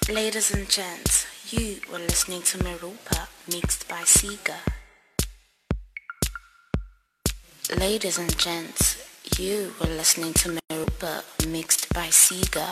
Ladies and gents, you were listening to Merupa mixed by Sega. Ladies and gents, you were listening to Merupa mixed by Sega.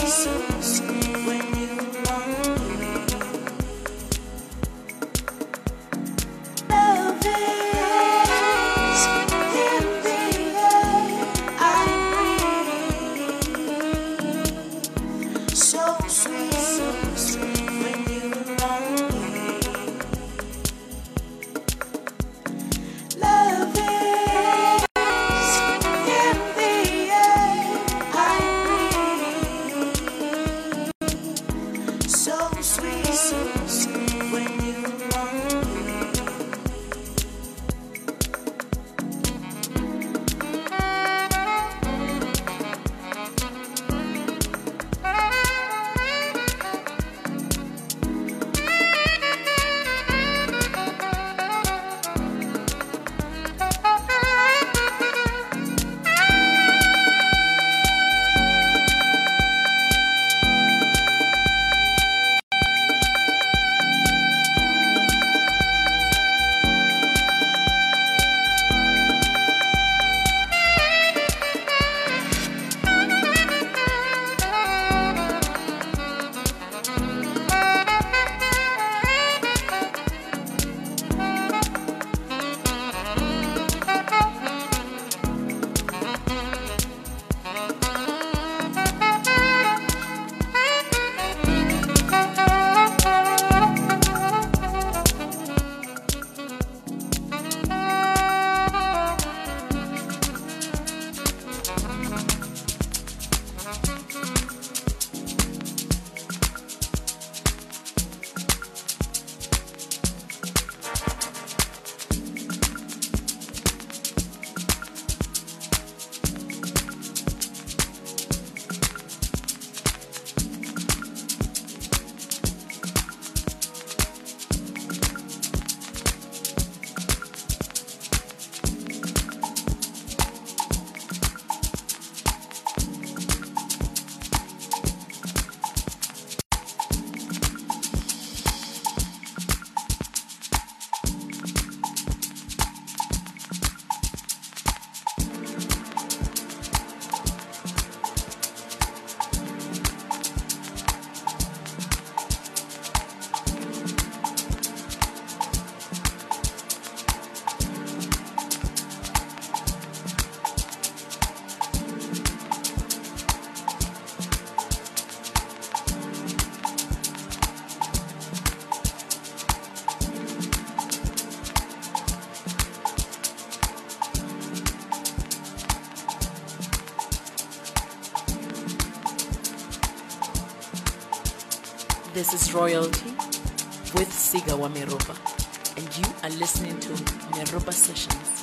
This is Royalty with Siga wa Meropa, and you are listening to Meropa Sessions.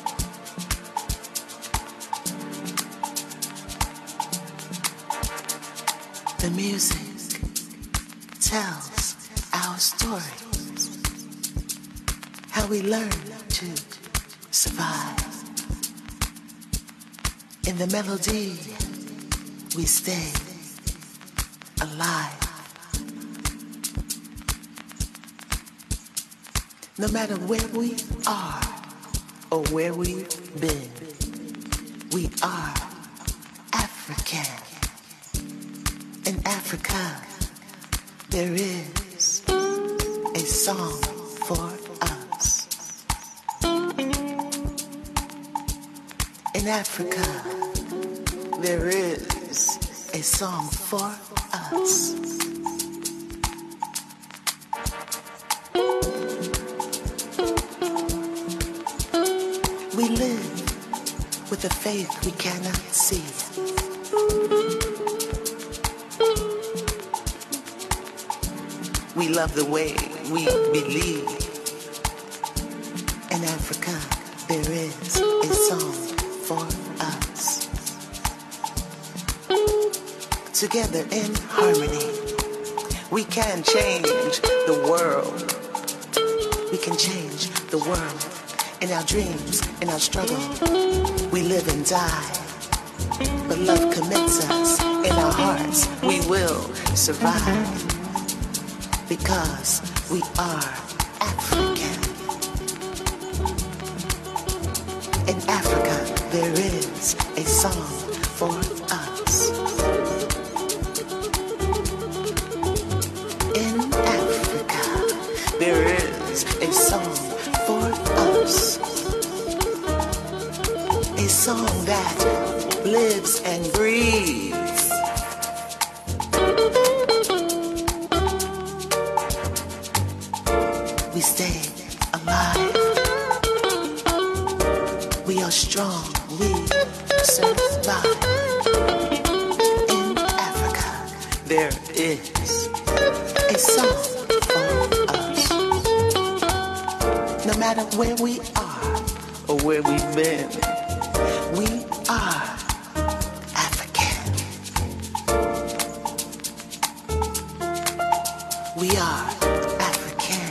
The music tells our stories, how we learn to survive. In the melody, we stay alive. No matter where we are or where we've been, we are African. In Africa, there is a song for us. In Africa, there is a song for us. We live with a faith we cannot see. We love the way we believe. In Africa, there is a song for us. Together in harmony, we can change the world. We can change the world. In our dreams, in our struggle, we live and die. But love commits us. In our hearts, we will survive. Because we are African. In Africa, there is a song for us. stay alive. We are strong, we survive. In Africa, there is a song for us. No matter where we are or where we've been, we are African. We are African.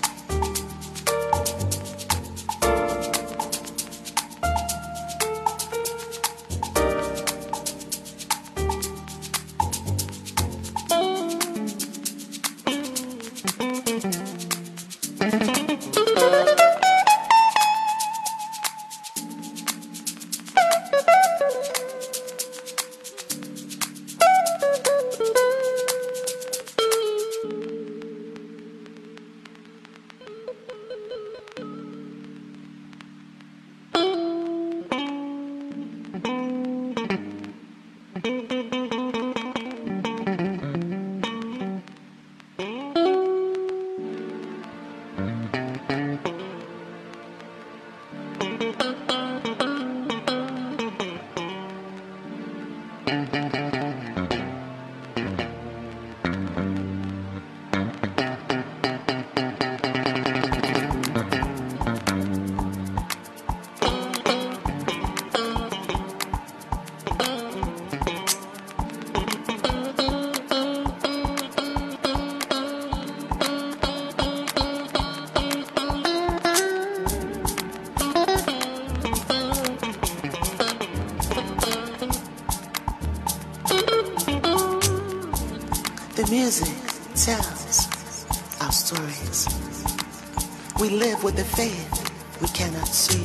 The music tells our stories. We live with the faith we cannot see.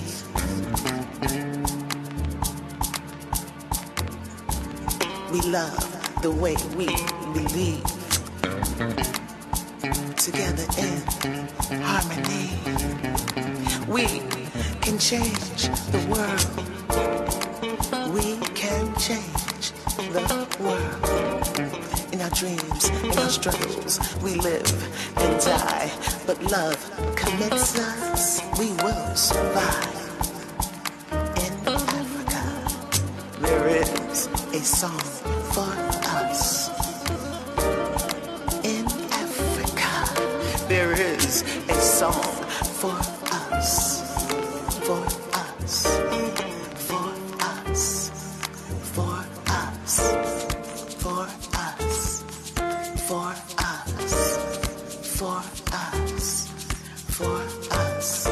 We love the way we believe. Together in harmony, we can change the world. We can change the world. In our dreams, in our struggles, we live and die. But love commits us, we will survive. In Africa, there is a song for us. In Africa, there is a song for us. For us. For us. For us. For us. For us, for us, for us.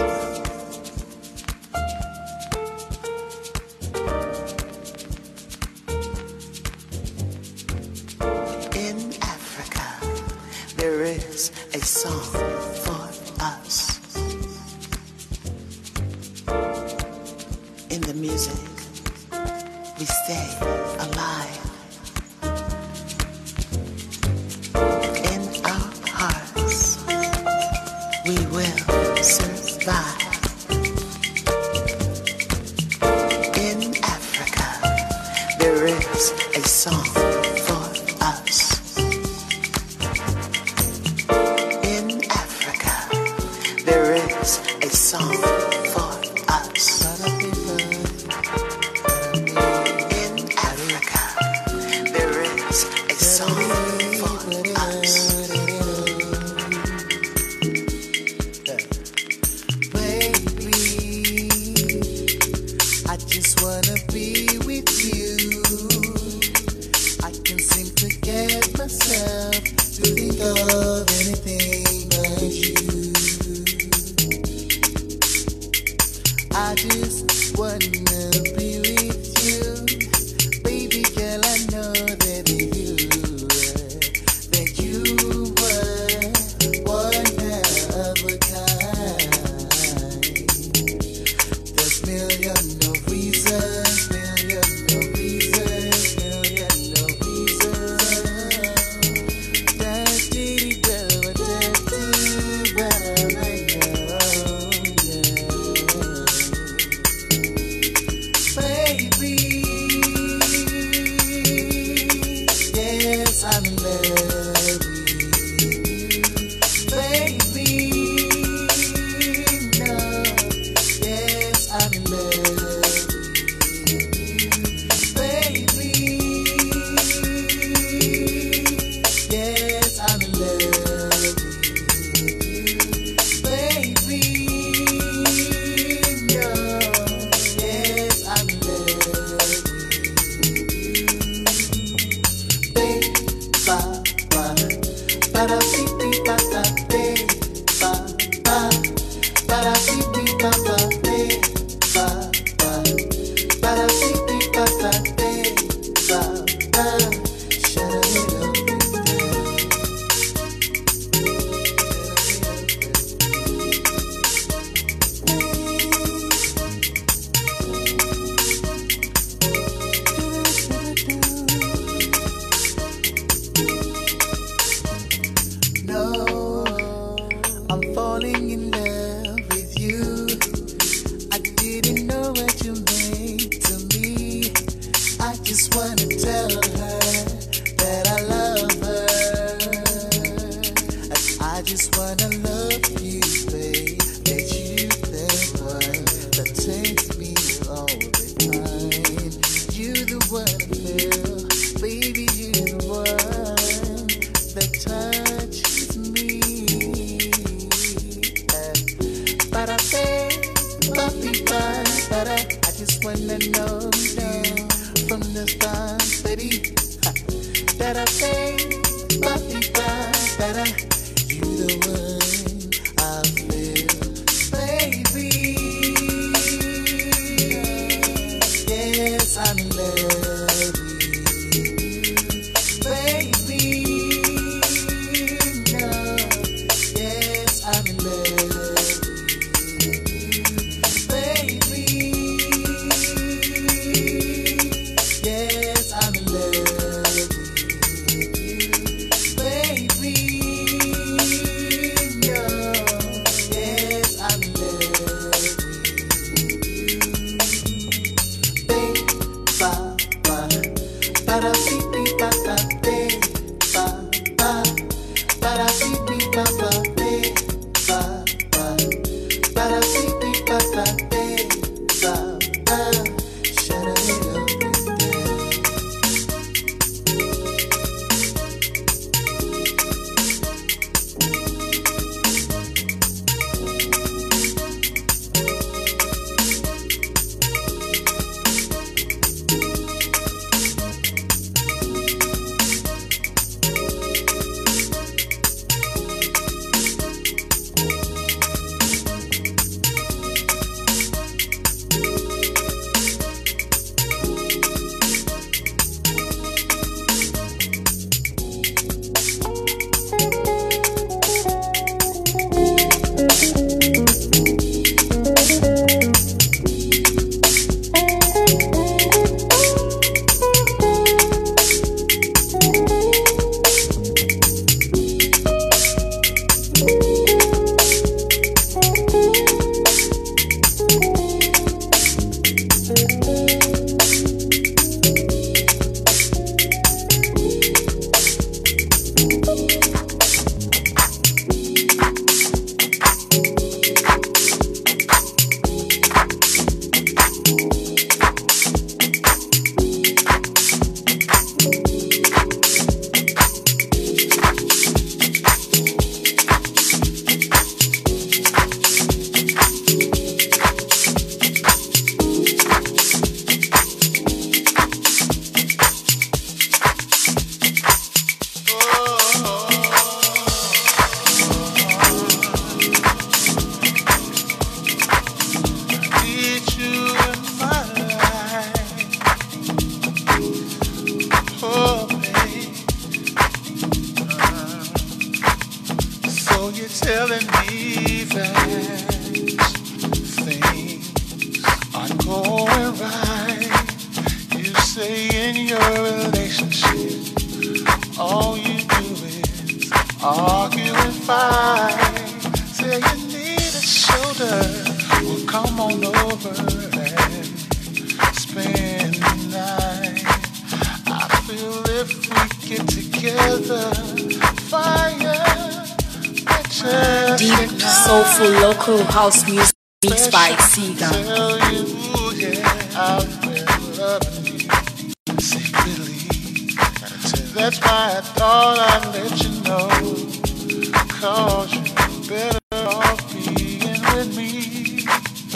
In Africa, there is a song for us. In the music, we stay alive. We will survive. In Africa, there is a song for us. In Africa, there is a song for us. In Africa, there is a song for us. I'm in love with you, baby. Deep, soulful, local house music mixed by Siga. That's why I thought I'd let you know, 'cause you're better off being with me.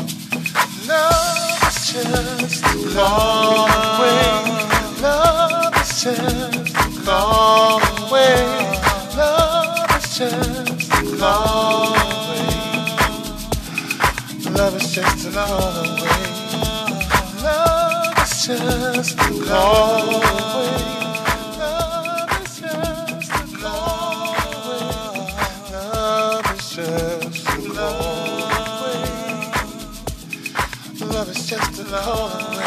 Love is just a call away. Love is just a call away. Love call away. Love is just a call away. Love is just a call away. Love is just a call away. Love is just a call away.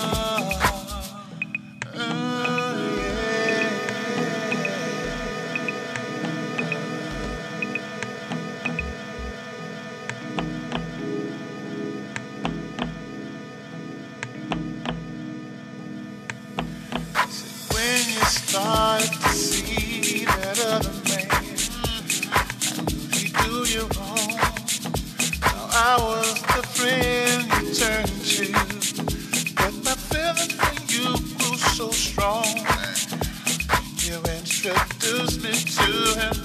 Start to see that other man, I knew he'd do you wrong. Now I was the friend you turned to, but my feeling for you grew so strong. You introduced me to him.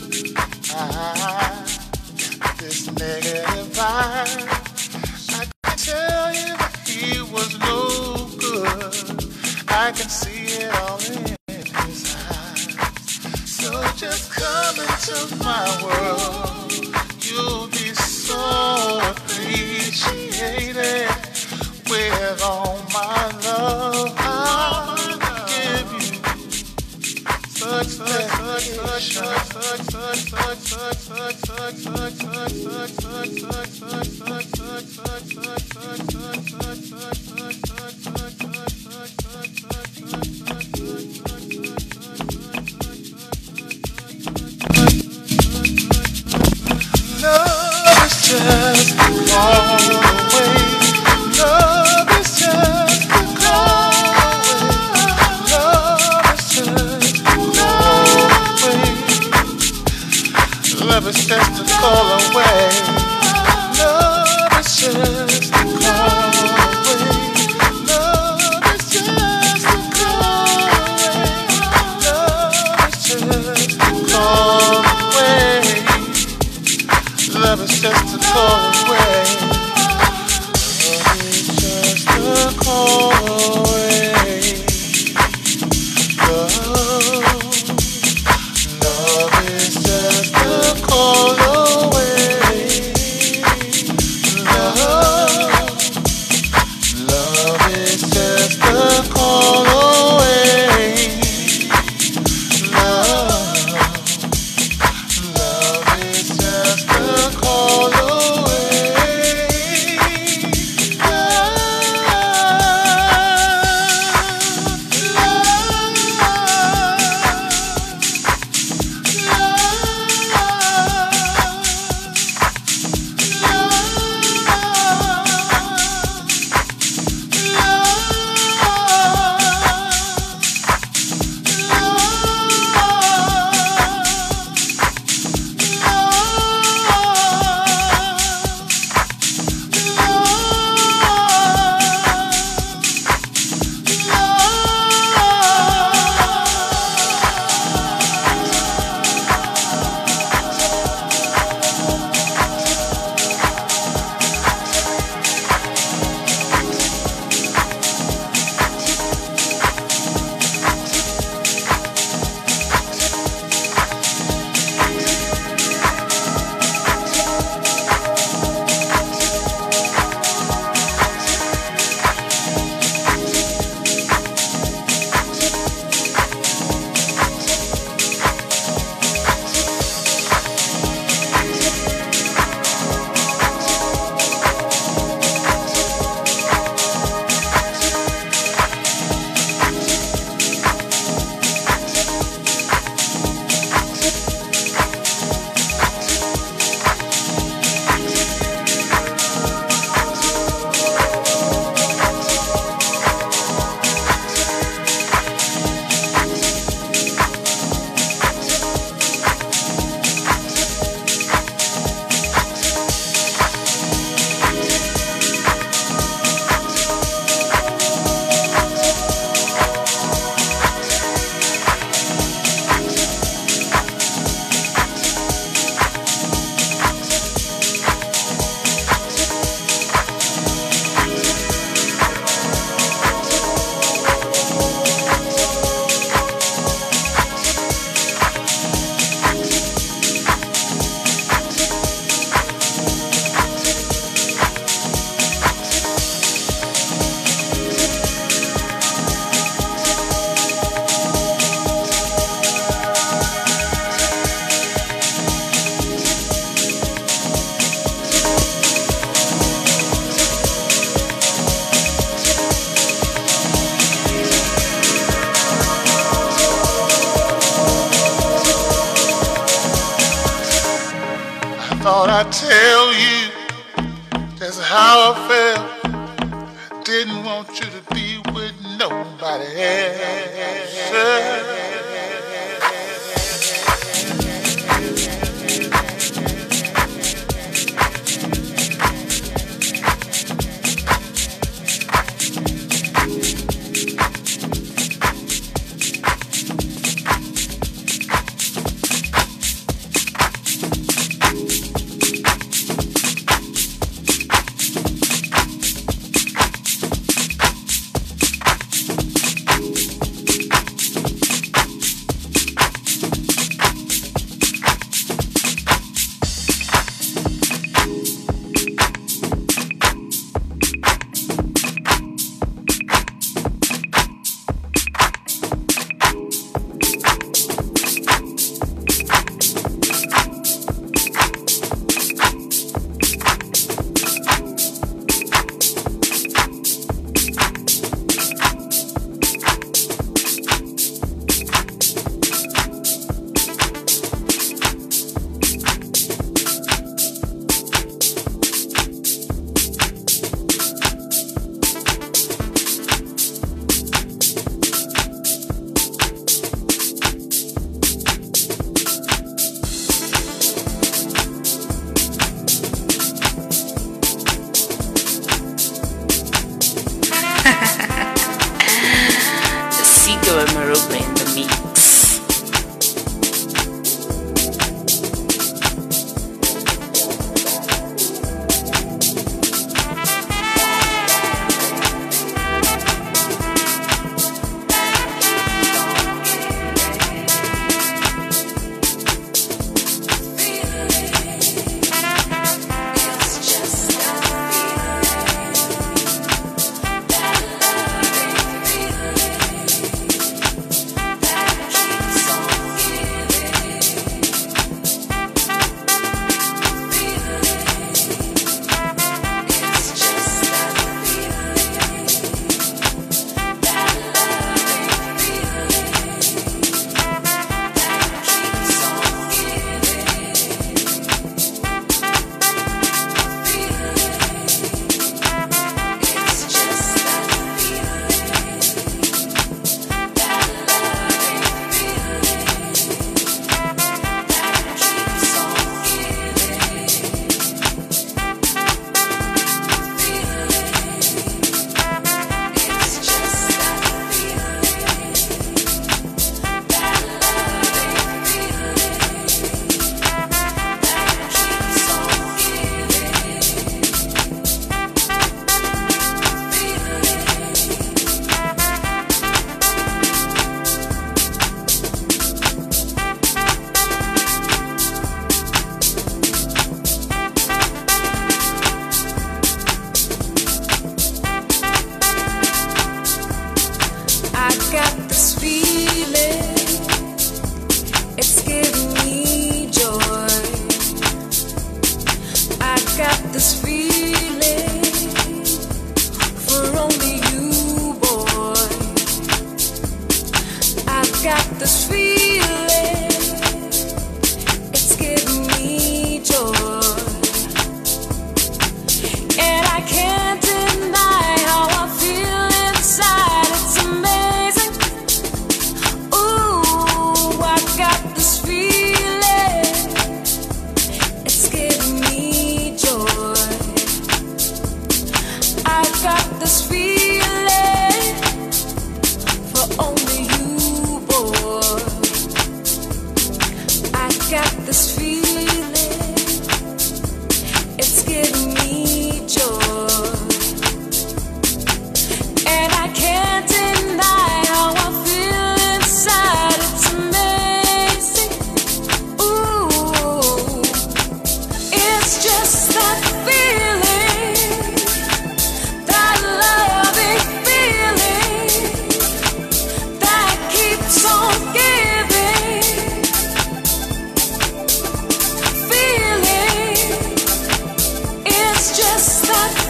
This negative vibe, I can tell you that he was no good. I can see it all in. So just come into my world. You'll be so appreciated. With all my love, I'll give you such love is just a call away. Love is just a call away. Love is just a call away. Love is just a call away. Love is just a call away. Love is just a call away. Love is just a call away. Love is just a call away. Love is just a call away. Love is just a call away. Love is just a call away. Love is just a call away. thought I'd tell you just how I felt. I didn't want you to be with nobody else. It's just that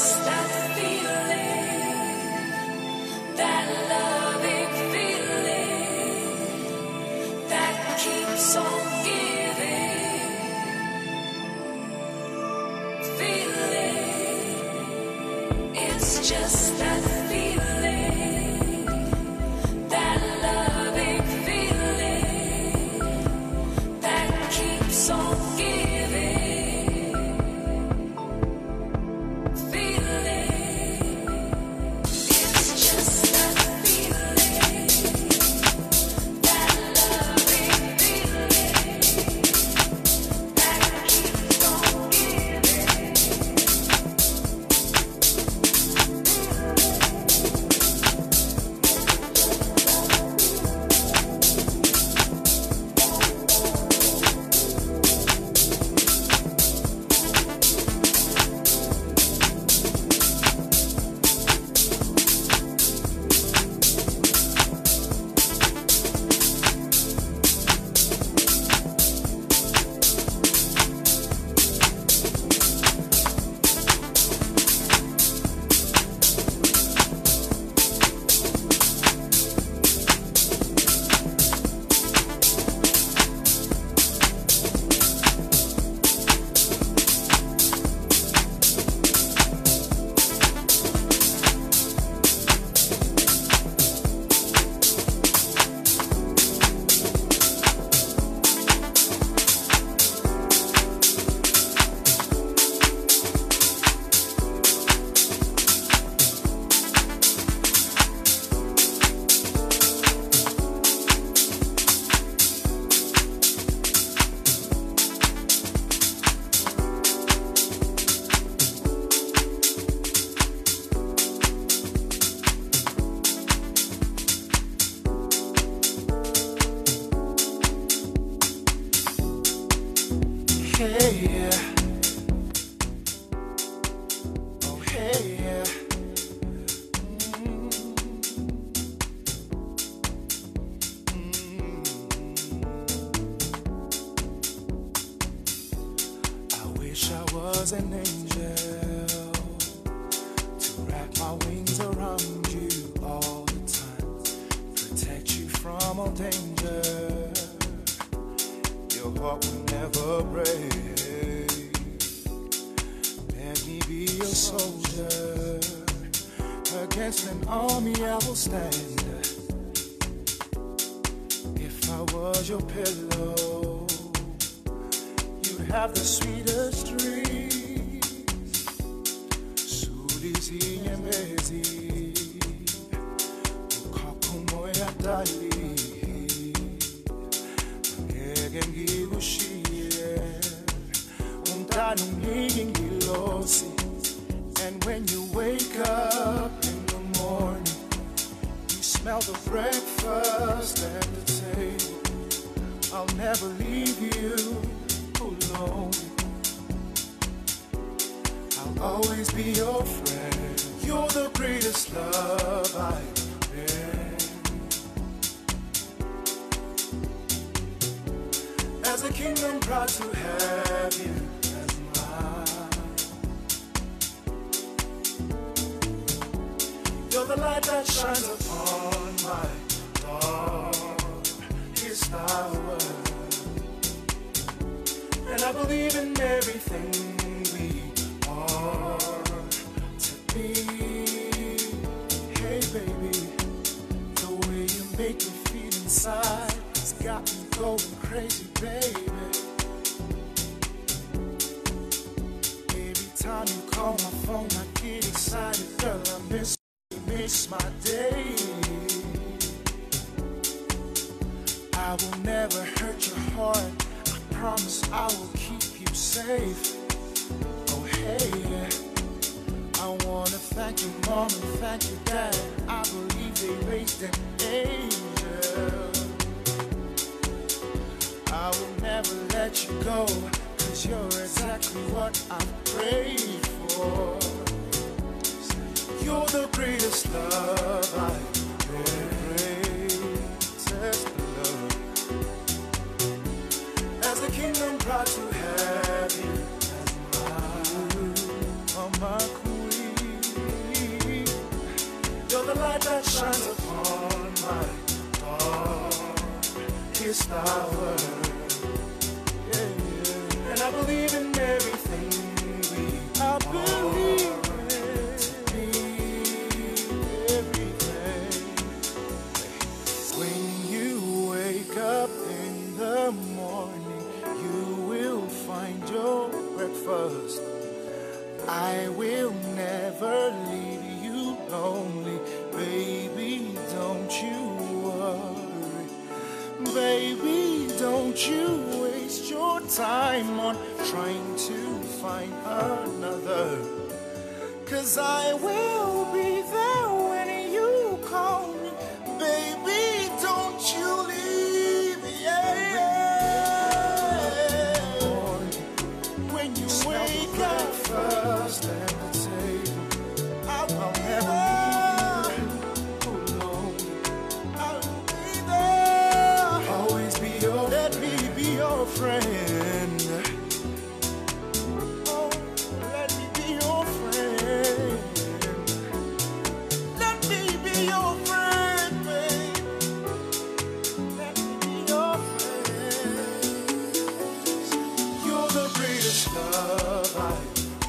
proud to have you as my queen. light that shines upon my darkest hour. Yeah, yeah. And I believe in everything I believe in everything. When you wake up in the morning, you will find your breakfast. I will never leave you lonely, baby, don't you worry. Baby, don't you waste your time on trying to find another, 'cause I will be there when you call me. Baby, don't you leave, yeah. When you wake up first at the table, I'll never leave you alone. I'll be there, always be your, let me be your friend. Oh, let me be your friend. Let me be your friend, babe. Let me be your friend. You're the greatest love I've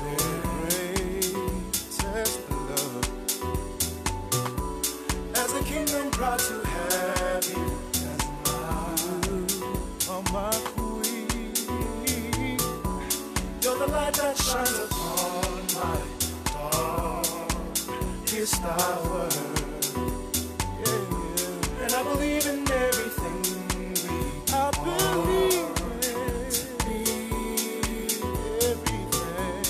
greatest love. As a kingdom proud to have you as my queen. You're the light that shines upon my darkest hour. Yeah, yeah. And I believe in everything I believe in everything.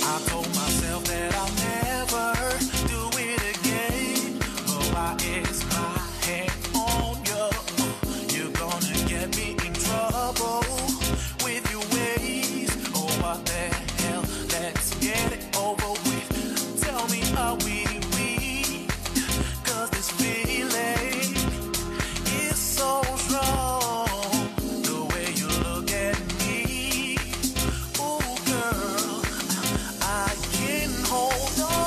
I told myself that I'll never do it again. Oh, I is my hand on you. You're gonna get me in trouble with your ways. Oh, what the hell? Let's get it over with. Tell me, are we weak? 'Cause this feeling is so strong. The way you look at me, ooh girl, I can hold on.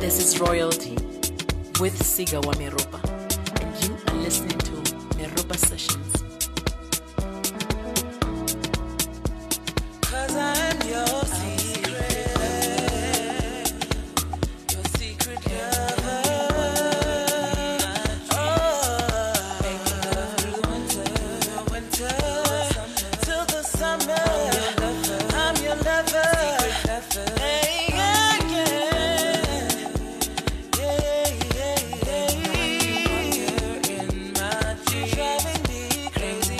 This is Royalty with Siga wa Meropa, and you are listening to Meropa Sessions. 'Cause I'm your secret lover. Winter till the summer. I'm your lover. Hey, yeah, driving me crazy.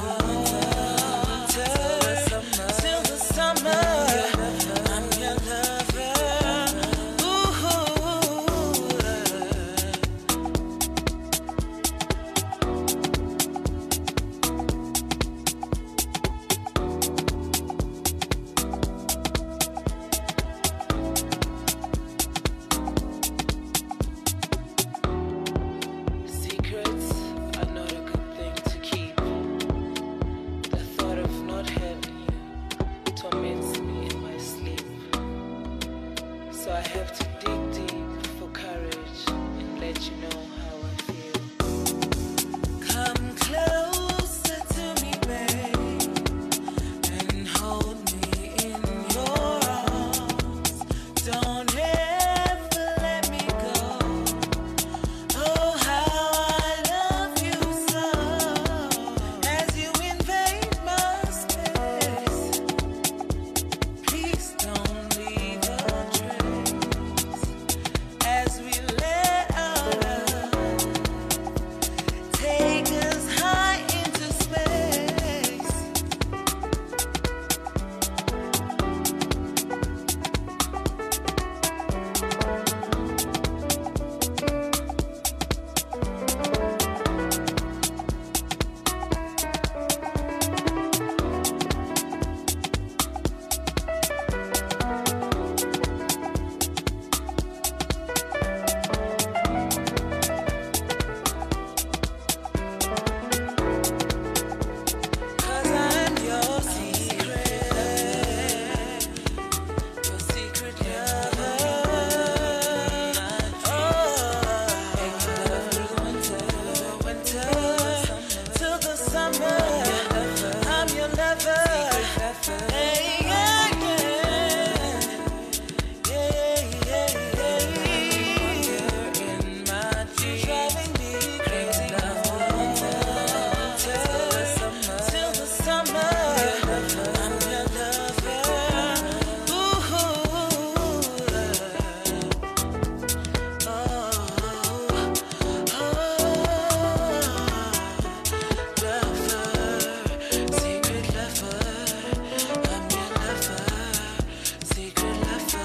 Till the summer, I'm your lover. Ooh. Secrets are not a good thing to keep. The thought of not having you torments me in my sleep. So I have to dig deep for courage and let you know how I feel. Come closer to me, babe, and hold me in your arms. Don't ever let me go. Oh, how I love you so. As you invade my space, please don't leave a trace. As we let our love take us high into space. Cause I'm your secret lover. Winter till the summer, I'm your lover. Hey, yeah. Driving me crazy. Till the summer, I'm your lover. Ooh. Lover, secret lover. I'm your lover, secret lover.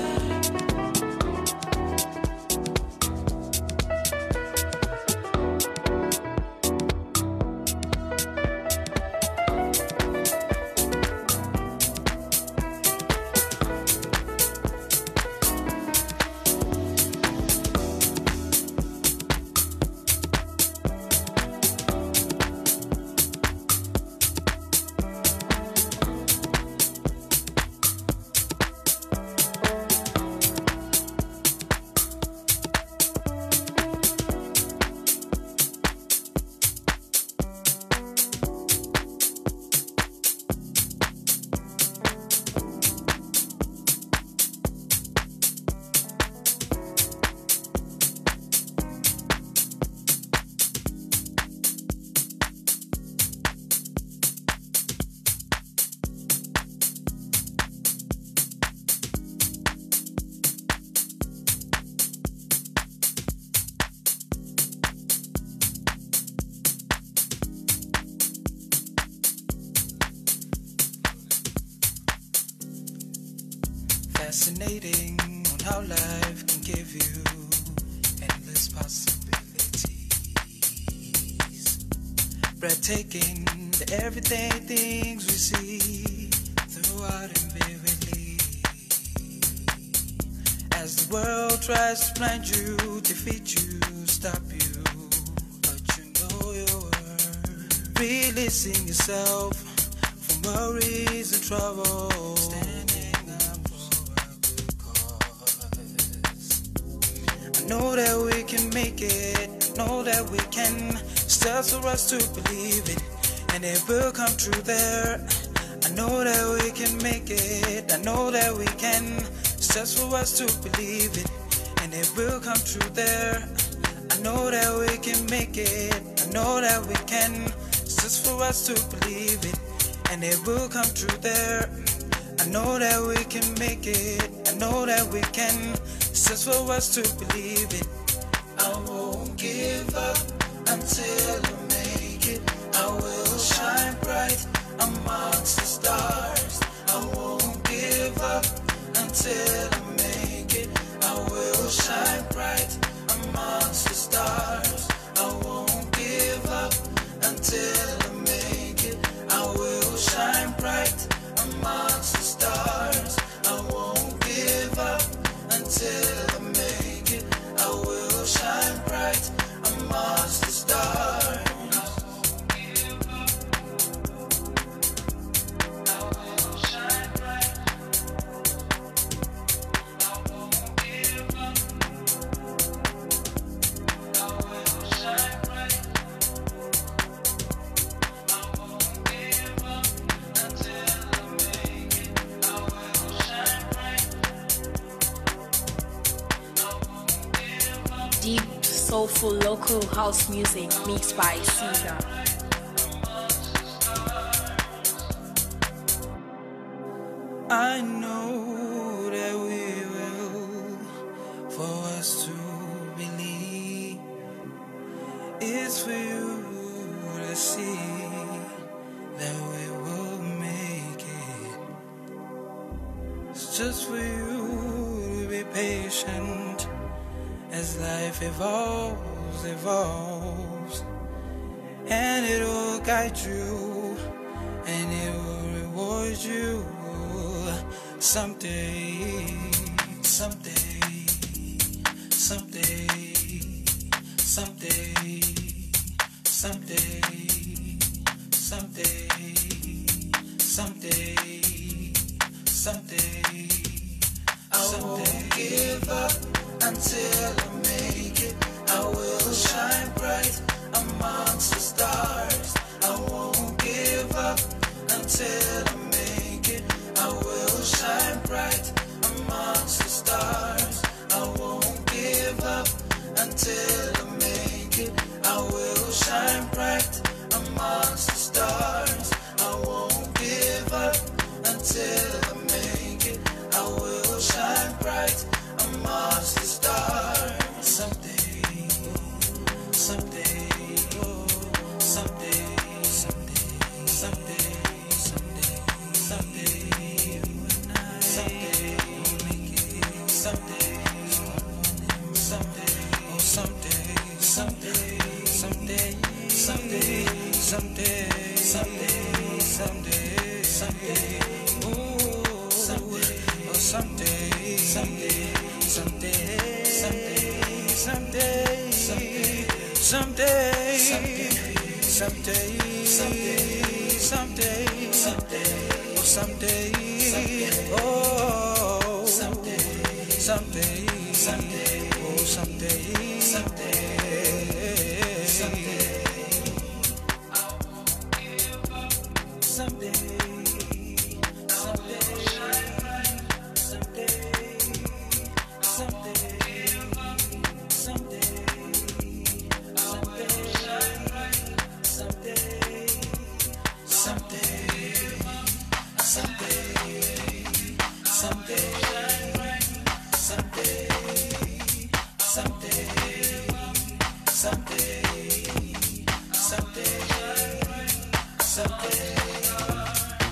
Fascinating on how life can give you endless possibilities. Breathtaking, the everyday things we see throughout and vividly. As the world tries to blind you, defeat you, stop you, but you know your worth. Releasing yourself from worries and trouble. Standing up for a good cause. know that we can make it, know that we can. It's just for us to believe it, and it will come true there. I know that we can make it, I know that we can. It's just for us to believe it, and it will come true there. I know that we can make it, I know that we can. It's just for us to believe it, and it will come true there. I know that we can make it, I know that we can. It's just for us to believe it. I won't give up until I make it. I will shine bright amongst the stars. I won't give up until I make it. I will shine bright amongst the stars. I won't give up until I make it. I will shine bright amongst the stars. I won't give up until I make it. I will shine bright amongst the stars. Deep, soulful local house music mixed by Siga. I know that we will, for us to believe. It's for you to see that we will make it. It's just for you to be patient as life evolves, and it will guide you, and it will reward you someday, someday, someday, someday, someday, someday, someday, someday. I won't give up until I make it. I will shine bright amongst the stars. I won't give up until I make it. I will shine bright amongst the stars. I won't give up until I make it. I will shine bright amongst the stars. I won't give up until I make it. I will shine bright amongst the stars. Someday, someday, someday, someday, someday, someday, someday, someday, someday, someday, oh someday, someday, someday, someday, someday, someday, someday, someday, oh someday, oh someday, someday, someday, someday, someday, someday, someday, someday, someday, someday, oh someday, oh someday, someday, someday, oh someday, someday, someday, someday, someday,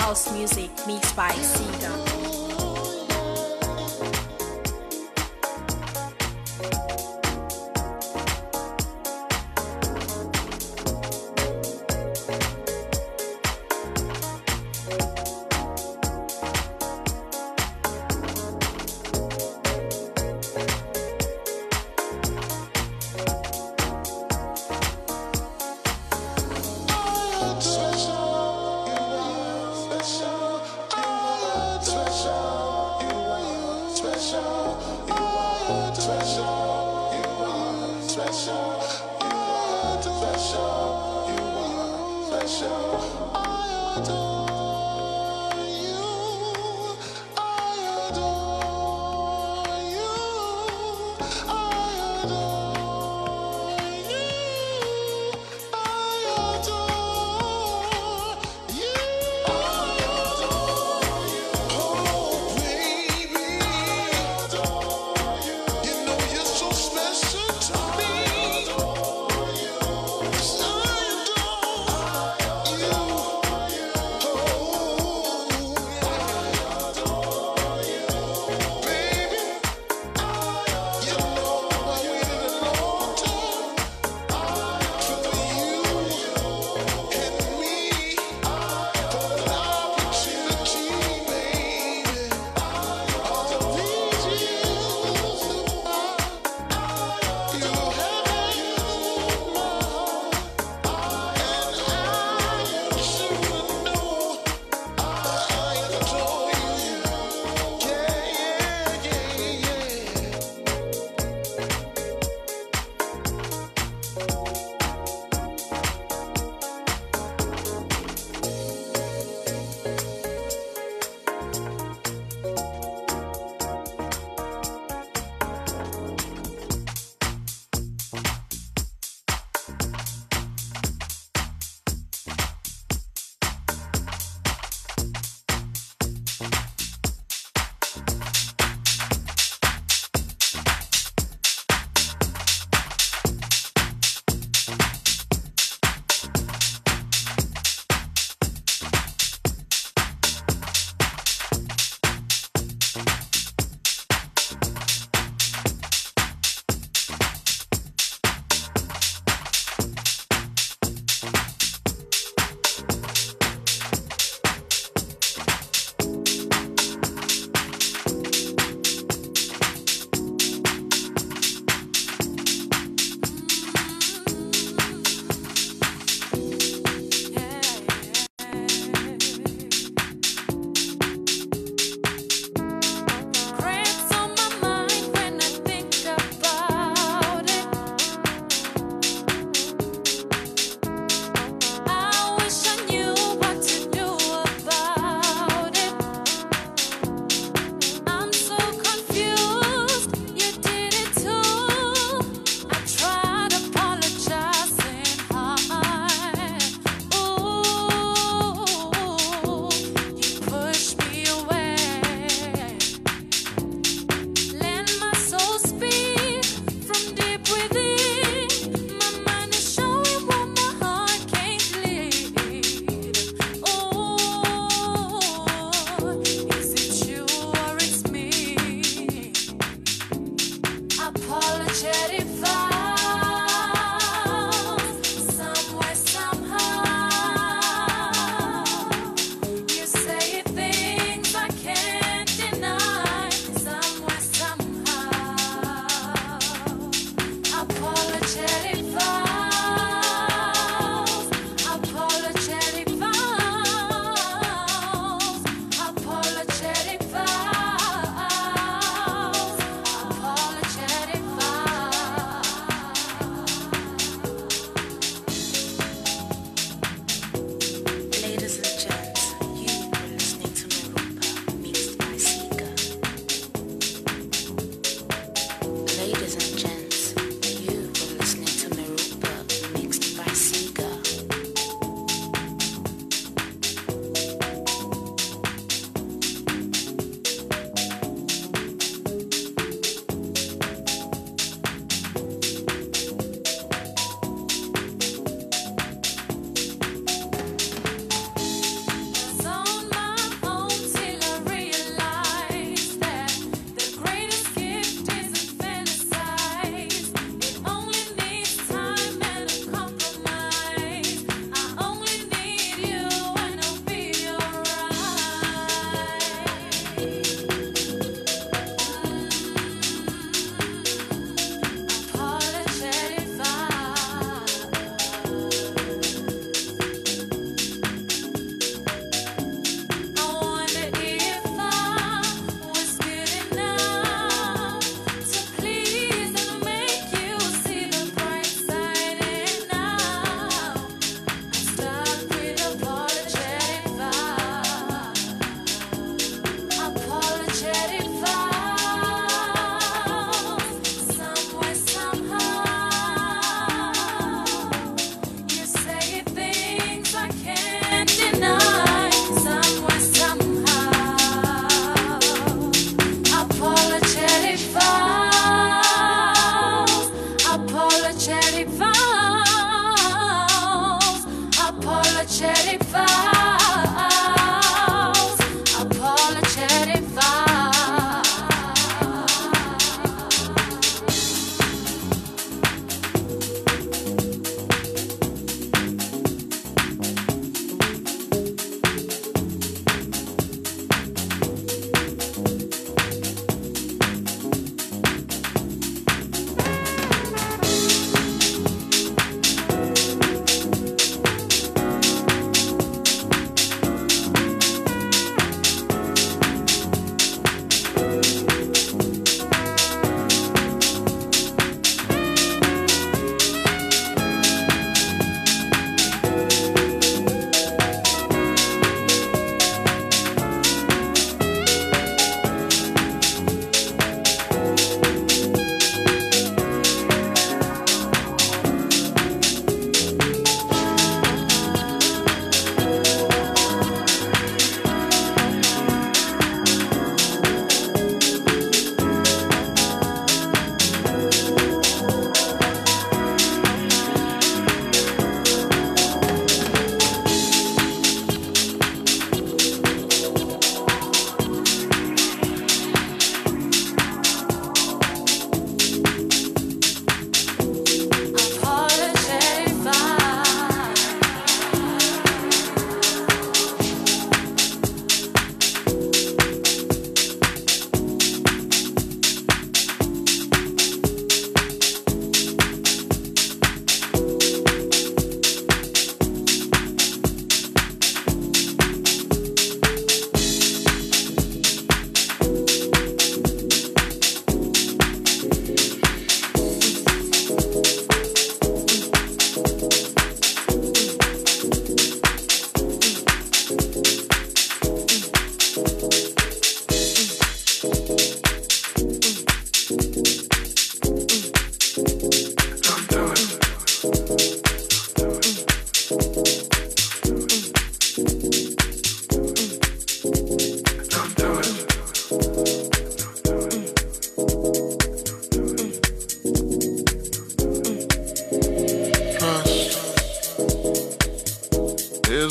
house music mixed by Siga.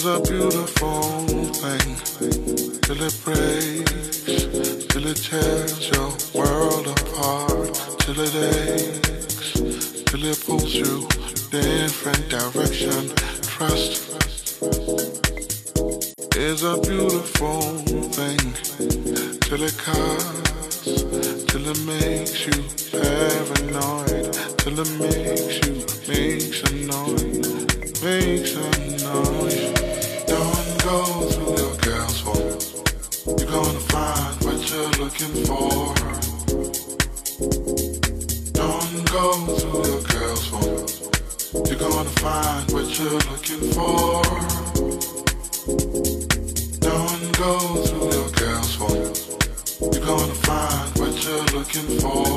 a beautiful thing till it breaks, till it tears your world apart, till it aches, till it pulls you different direction. Trust is a beautiful thing till it cuts, till it makes you paranoid, till it makes a noise. Don't go through your girl's phone. You're gonna find what you're looking for. Don't go through your girl's phone. You're gonna find what you're looking for. Don't go through your girl's phone. You're gonna find what you're looking for.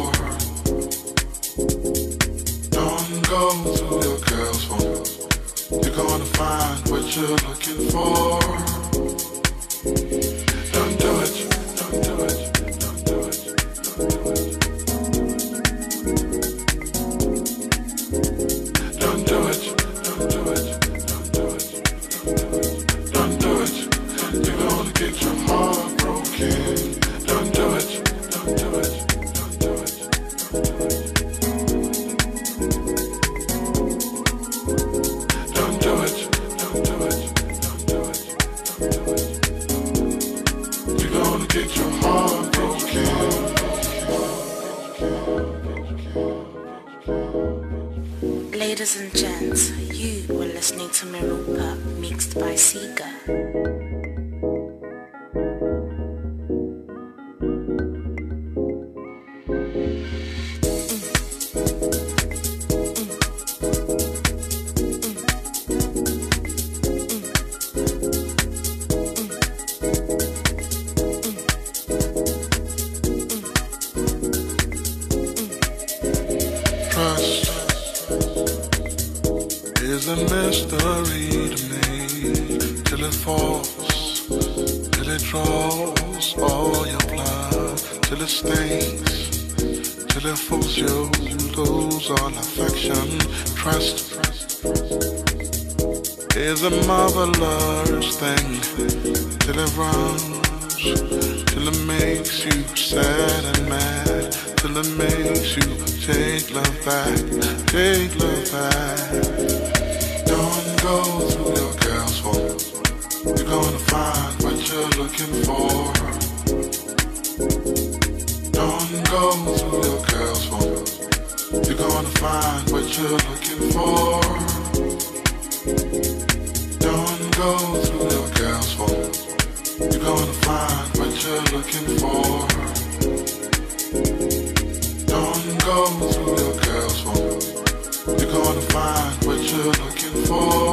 Don't go through your girl's phone. You're gonna find what you're looking for. Don't do it, don't do it, don't do it, don't do it. Don't do it, don't do it, don't do it, don't do it. You're gonna get your heart broken. Don't do it, don't do it, don't do it, don't do it. Don't do it, don't do it, don't do it, don't do it. You're gonna get your heart broken. Ladies and gents, you were listening to Merupa mixed by Sega. Is a mystery to me till it falls, till it draws all your blood, till it stains, till it fools you, lose all affection. Trust is a marvelous thing till it runs, till it makes you sad and mad, till it makes you take love back, take love back. Don't go through your girl's phone. You're gonna find what you're looking for. Don't go through your girl's phone. You're gonna find what you're looking for. Don't go through your girl's phone. You're gonna find what you're looking for. Don't go through your girl's phone. You're gonna find what you're looking for.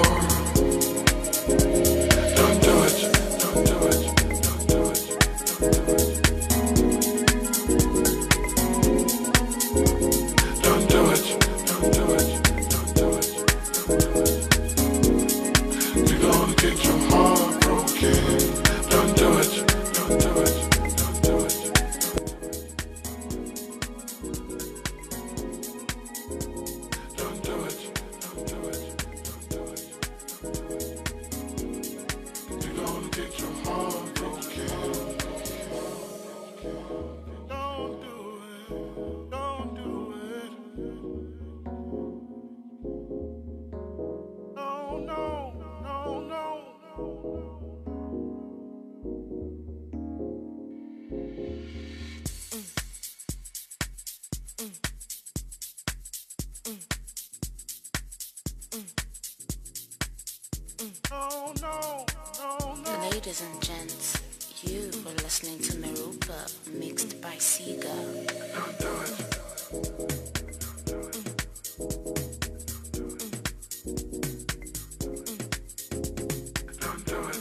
Don't do it, don't do it, don't do it, don't do it. Don't do it, don't do it, don't do it, don't do it. You're gonna get your heart broken. Don't do it, don't do it, don't do it. Don't do it, don't do it, don't do it. You're gonna get your heart broken. Don't do it, don't do it. No, no, no, no. No, no, no, no. Ladies and gents, you were listening to Merupa mixed by Sega. Don't do it. Don't do it.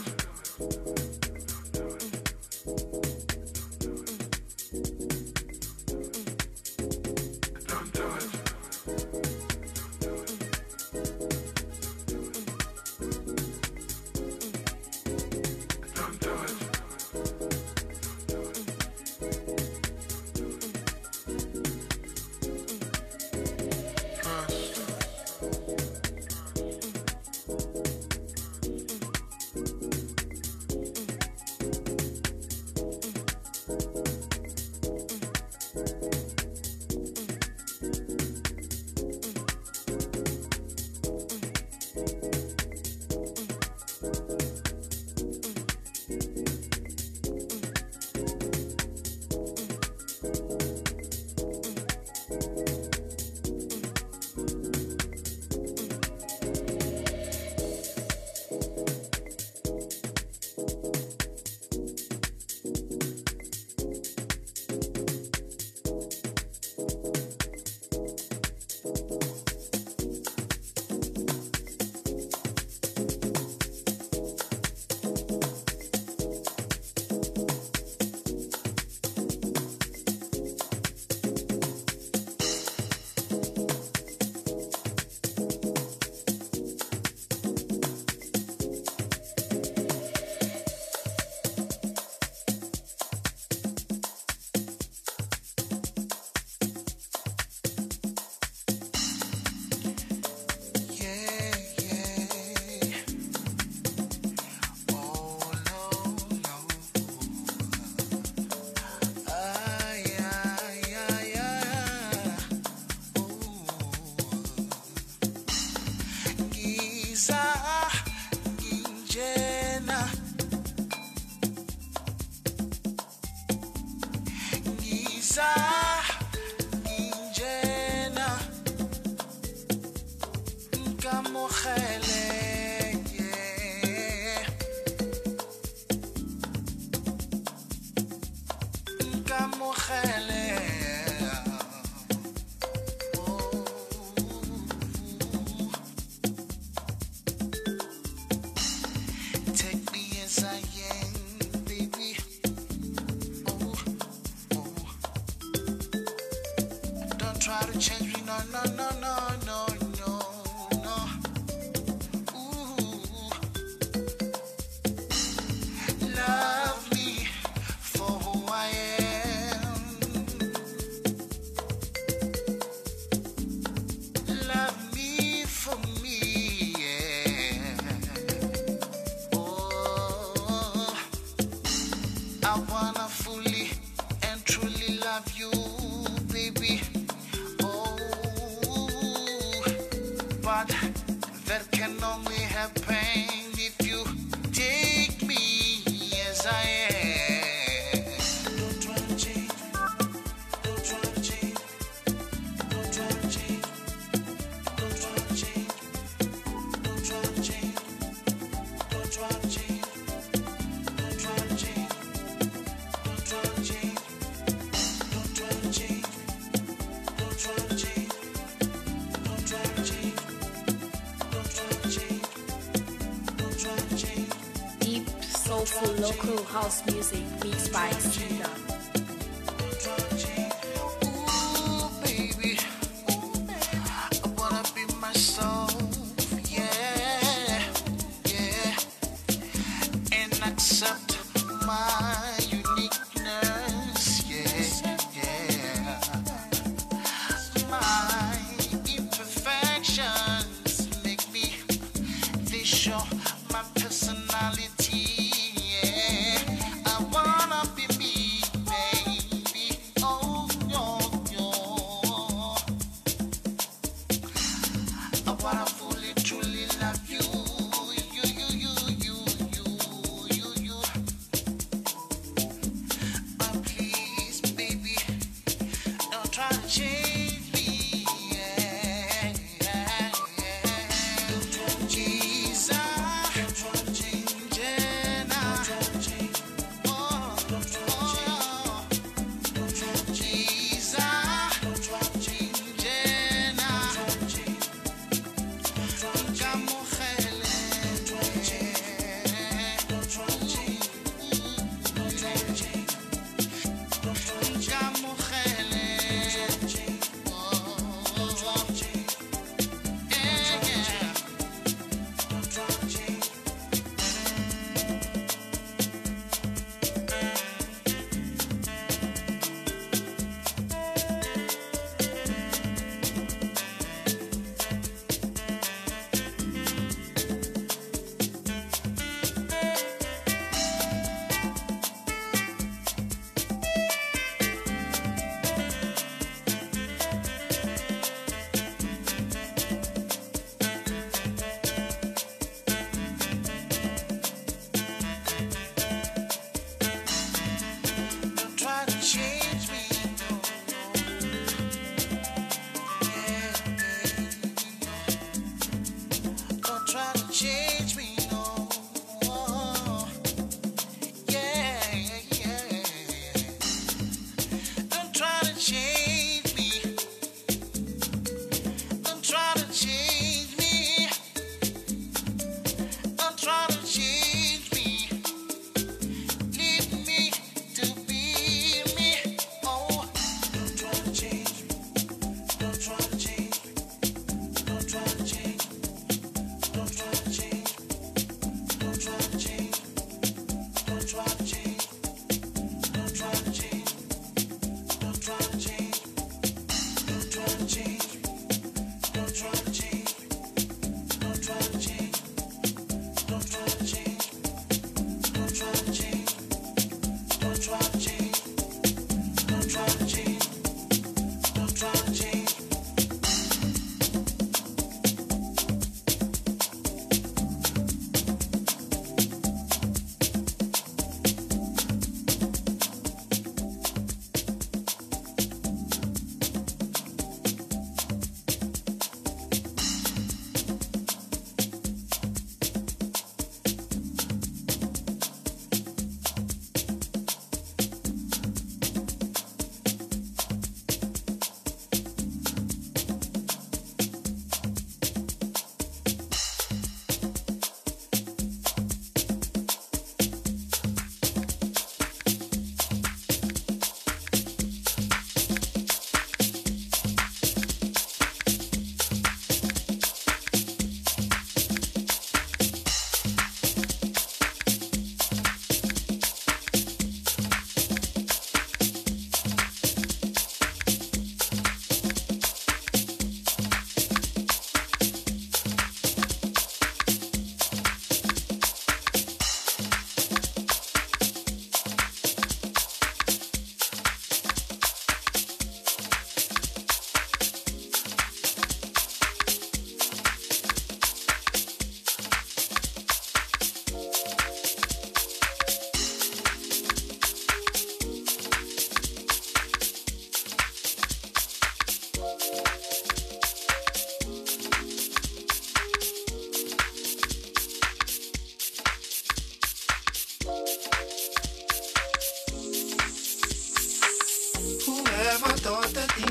Don't do it. Don't do it. Giza injena Giza injena Nkamogele Nkamogele Try to change me, no, no, no, no, no, no, no. Ooh. Love me for who I am. Love me for me, yeah. Oh, I wanna fully and truly love you, baby. But that can only happen if you take me as I am. Don't try to change me. Don't try to change me. Don't try to change me. Don't try to change me. Don't try to change me. Don't try to change me. Don't try to change me. Don't try to change me. Don't try to change me. Don't try to change me. Don't try to change me. Deep, soulful local house music mixed by Siga. Ooh, baby, I wanna be myself, yeah, yeah, and accept my uniqueness, yeah, yeah, my imperfections make me, they show my personality, yeah. I wanna be me, baby. Oh, yo, yo. I wanna fully, truly love you. You, you, you, you, you, you, you. But please, baby, don't try to change me, yeah, yeah, yeah. Jesus.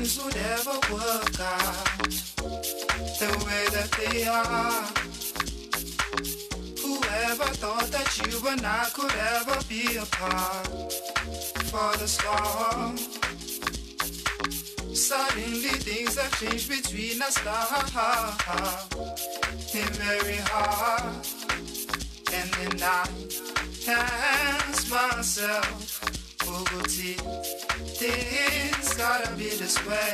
things would ever work out the way that they are. Whoever thought that you and I could ever be apart for the storm? Suddenly things have changed between us now. It's very hard. And then I ask myself, oh, good things gotta be this way.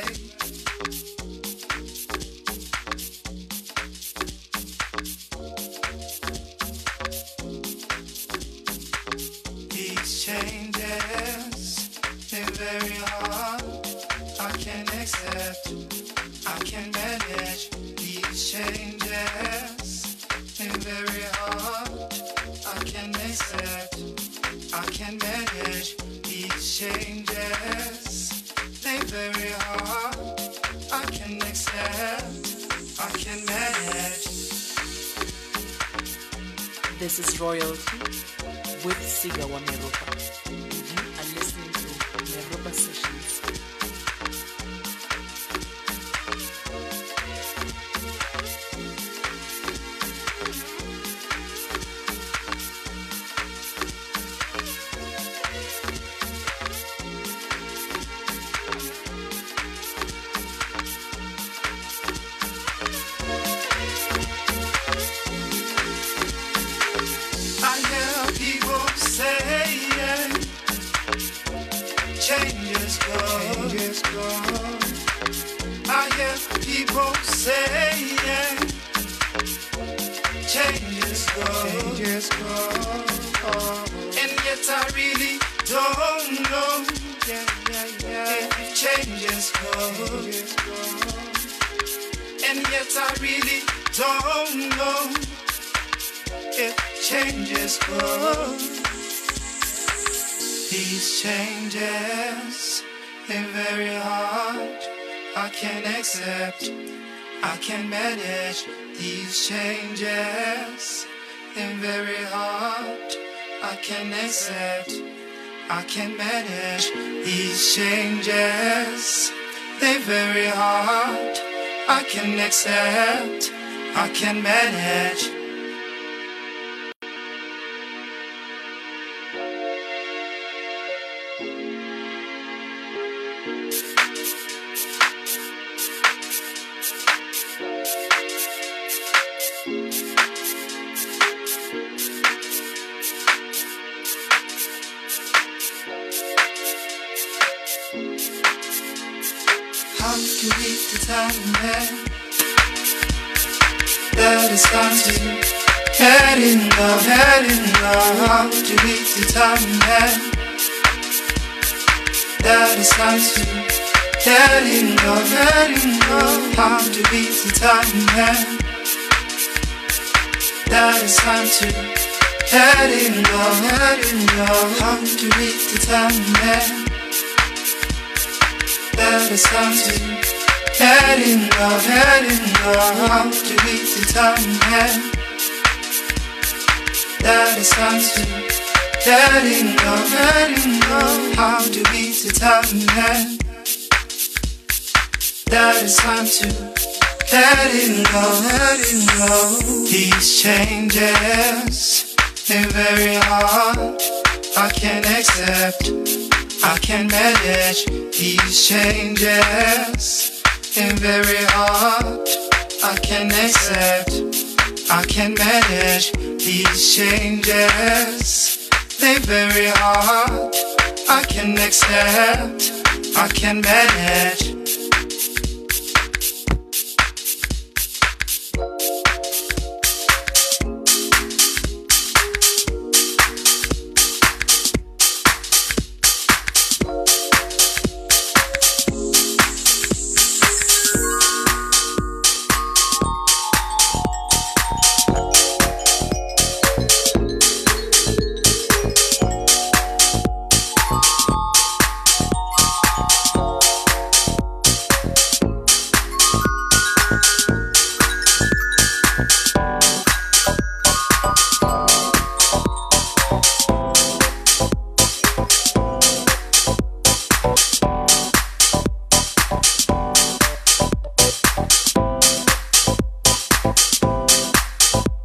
These changes, they're very hard. I can't accept, I can't manage. These changes, they're very hard. I can't accept, I can't manage. These changes, they're very hard. I can't accept, I can't manage. This is Royalty with Siga wa Meropa. You are listening to Meropa Sessions. Changes go. I hear people saying changes go. And yet I really don't know if changes go. And yet I really don't know if changes go. These changes, they're very hard. I can't accept, I can't manage. These changes, they're very hard. I can't accept, I can't manage. These changes, they're very hard. I can't accept, I can't manage. How to beat the time man that is time to head in love. How to beat the time man that is time to head in love. How to beat the time man that is time to head in love. How to beat the time man that is time to head in love. How to beat the time man that is time to head in love. How to beat the time man that is time to head in love. These changes, they're very hard. I can't accept, I can't manage. These changes, they're very hard. I can't accept, I can't manage. These changes, they're very hard. I can't accept, I can't manage.